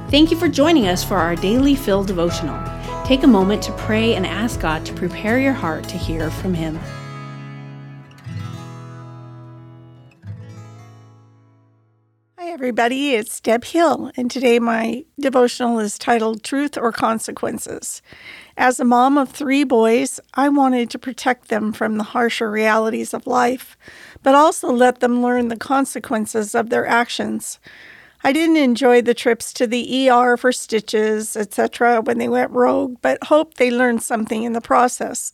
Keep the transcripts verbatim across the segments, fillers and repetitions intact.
Thank you for joining us for our Daily Fill devotional. Take a moment to pray and ask God to prepare your heart to hear from Him. Hi everybody, it's Deb Hill, and today my devotional is titled Truth or Consequences. As a mom of three boys, I wanted to protect them from the harsher realities of life, but also let them learn the consequences of their actions. I didn't enjoy the trips to the E R for stitches, et cetera when they went rogue, but hoped they learned something in the process.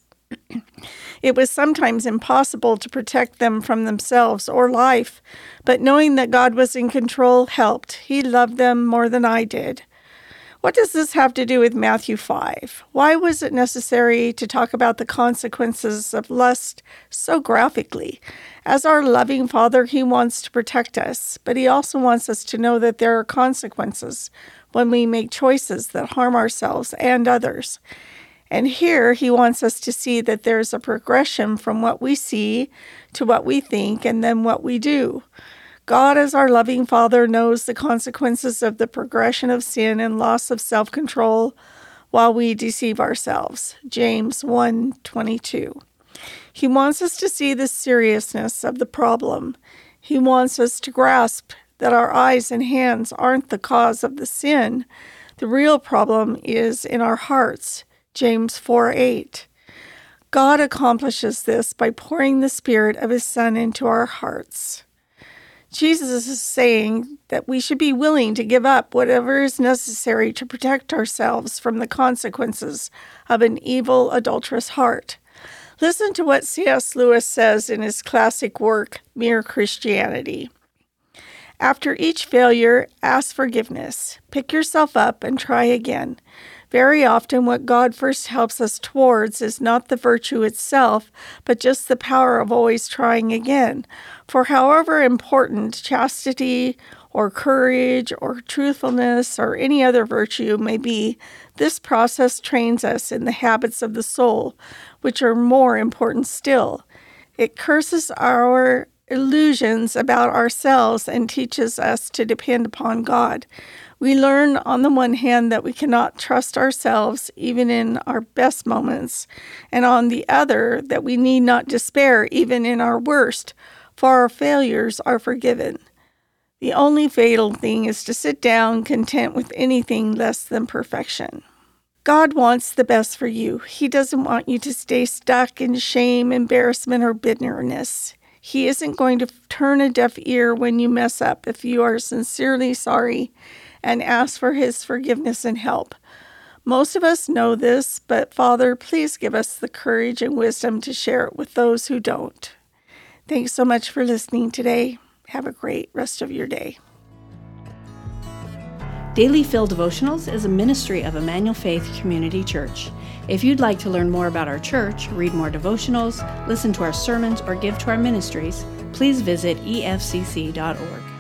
It was sometimes impossible to protect them from themselves or life, but knowing that God was in control helped. He loved them more than I did. What does this have to do with Matthew five? Why was it necessary to talk about the consequences of lust so graphically? As our loving Father, He wants to protect us, but He also wants us to know that there are consequences when we make choices that harm ourselves and others. And here He wants us to see that there's a progression from what we see to what we think and then what we do. God, as our loving Father, knows the consequences of the progression of sin and loss of self-control while we deceive ourselves. James one twenty-two. He wants us to see the seriousness of the problem. He wants us to grasp that our eyes and hands aren't the cause of the sin. The real problem is in our hearts. James four eight. God accomplishes this by pouring the Spirit of His Son into our hearts. Jesus is saying that we should be willing to give up whatever is necessary to protect ourselves from the consequences of an evil, adulterous heart. Listen to what C S Lewis says in his classic work, Mere Christianity. After each failure, ask forgiveness. Pick yourself up and try again. Very often, what God first helps us towards is not the virtue itself, but just the power of always trying again. For however important chastity or courage or truthfulness or any other virtue may be, this process trains us in the habits of the soul, which are more important still. It curses our illusions about ourselves and teaches us to depend upon God. We learn, on the one hand, that we cannot trust ourselves even in our best moments, and on the other, that we need not despair even in our worst, for our failures are forgiven. The only fatal thing is to sit down content with anything less than perfection. God wants the best for you. He doesn't want you to stay stuck in shame, embarrassment, or bitterness. He isn't going to turn a deaf ear when you mess up if you are sincerely sorry and ask for His forgiveness and help. Most of us know this, but Father, please give us the courage and wisdom to share it with those who don't. Thanks so much for listening today. Have a great rest of your day. Daily Fill Devotionals is a ministry of Emmanuel Faith Community Church. If you'd like to learn more about our church, read more devotionals, listen to our sermons, or give to our ministries, please visit e f c c dot org.